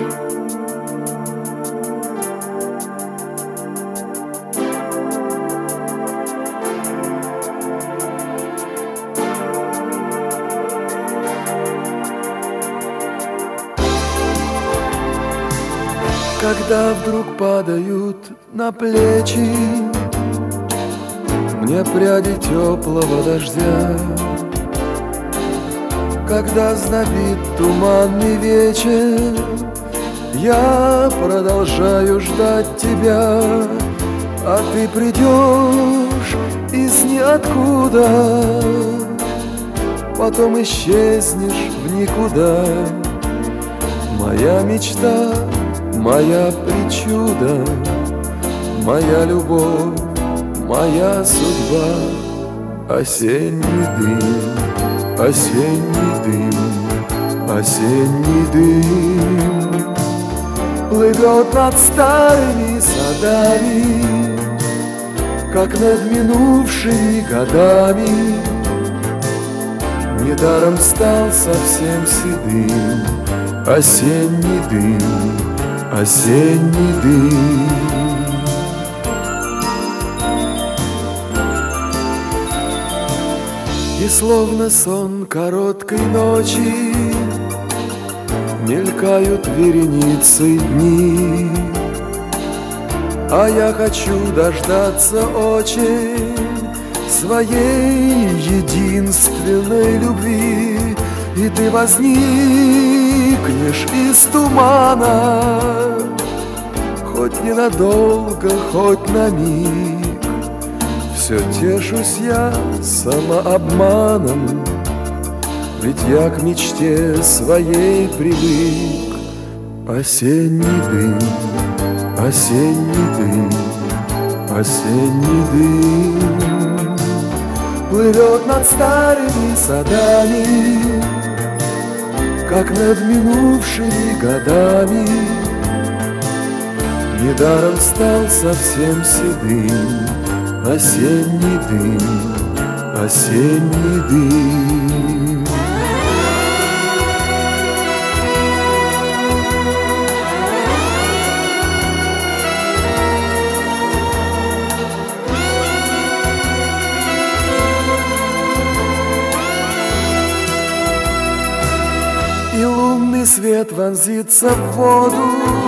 Когда вдруг падают на плечи мне пряди теплого дождя, когда знобит туманный вечер, я продолжаю ждать тебя, а ты придешь из ниоткуда, потом исчезнешь в никуда. Моя мечта, моя причуда, моя любовь, моя судьба. Осенний дым, осенний дым, осенний дым плывет над старыми садами, как над минувшими годами. Недаром стал совсем седым осенний дым, осенний дым. И словно сон короткой ночи мелькают вереницей дни, а я хочу дождаться очень своей единственной любви. И ты возникнешь из тумана, хоть ненадолго, хоть на миг. Все тешусь я самообманом, ведь я к мечте своей привык. Осенний дым, осенний дым, осенний дым плывет над старыми садами, как над минувшими годами. Недаром стал совсем седым осенний дым, осенний дым. И лунный свет вонзится в воду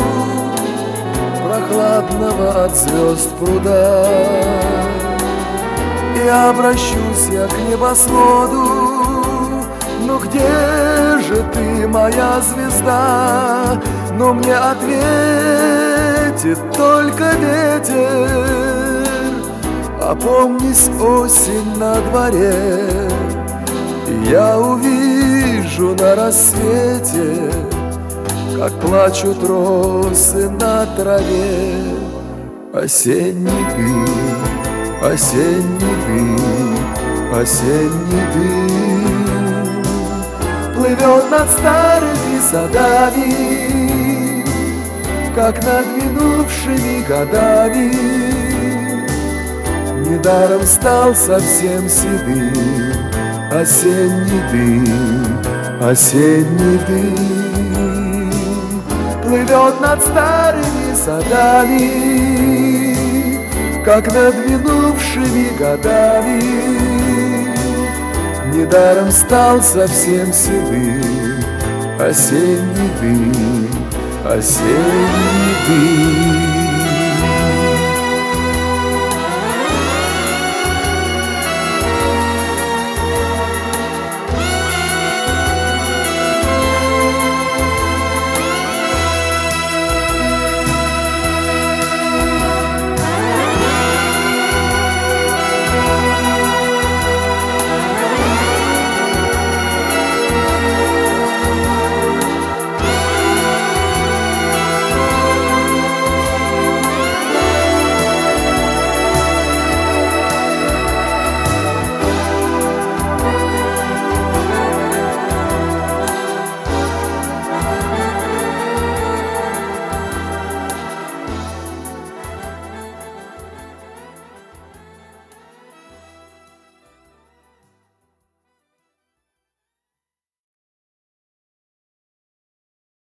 прохладного от звезд пруда, и обращусь я к небосводу. Ну где же ты, моя звезда? Но мне ответит только ветер. Опомнись, осень на дворе, и я увижу на рассвете, как плачут росы на траве. Осенний дым, осенний дым, осенний дым плывет над старыми садами, как над минувшими годами. Недаром стал совсем седым осенний дым, осенний дым плывет над старыми садами, как над минувшими годами. Недаром стал совсем седым осенний дым, осенний дым.